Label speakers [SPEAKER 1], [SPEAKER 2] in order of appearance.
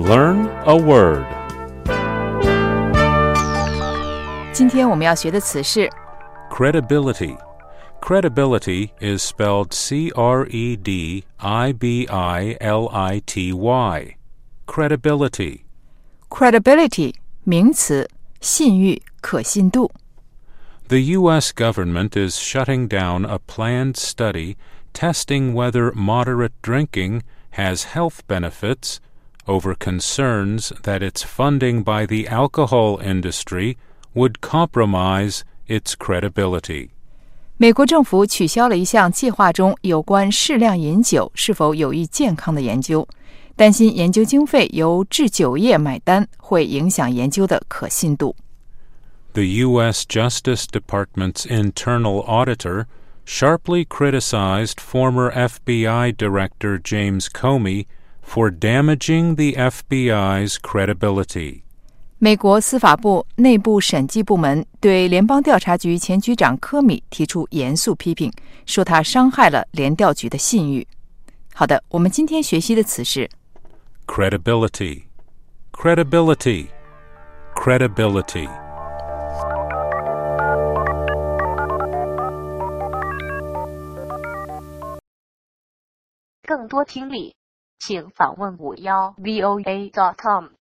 [SPEAKER 1] Learn a word.
[SPEAKER 2] 今天我们要学的词是
[SPEAKER 1] Credibility. Credibility is spelled C-R-E-D-I-B-I-L-I-T-Y. Credibility.
[SPEAKER 2] credibility 名词，信誉、可信度。
[SPEAKER 1] The U.S. government is shutting down a planned study testing whether moderate drinking has health benefits over concerns that its funding by the alcohol industry would compromise its credibility.
[SPEAKER 2] 美国政府取消了一项计划中有关适量饮酒是否有益健康的研究，担心研究经费由制酒业买单会影响研究的可信度。
[SPEAKER 1] The U.S. Justice Department's internal auditor sharply criticized former FBI Director James Comey for damaging the FBI's credibility.
[SPEAKER 2] 美国司法部内部审计部门对联邦调查局前局长科米提出严肃批评，说他伤害了联调局的信誉。好的，我们今天学习的词是
[SPEAKER 1] Credibility. Credibility. Credibility.
[SPEAKER 3] 更多听力，请访问51voa.com。